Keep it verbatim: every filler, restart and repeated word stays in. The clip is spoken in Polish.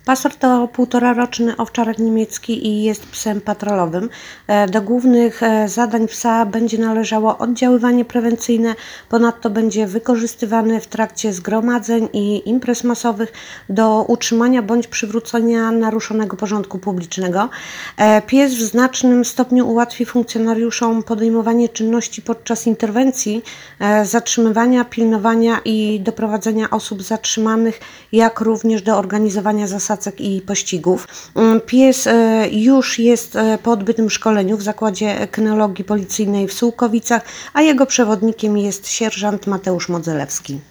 Pastor to półtoraroczny owczarek niemiecki i jest psem patrolowym. E, Do głównych e, zadań psa będzie należało oddziaływanie prewencyjne, ponadto będzie wykorzystywany w trakcie zgromadzeń i imprez masowych do utrzymania bądź przywrócenia naruszonego porządku publicznego. E, Pies w znacznym stopniu ułatwi funkcjonariuszom podejmowanie czynności podczas interwencji, e, zatrzymywania, pilnowania i doprowadzenia osób zatrzymanych, jak również do organizowania zasadzek i pościgów. Pies e, już jest e, po odbytym szkoleniu w Zakładzie Kynologii Policyjnej w Sułkowicach, a jego przewodnikiem jest sierżant Mateusz Modzelewski.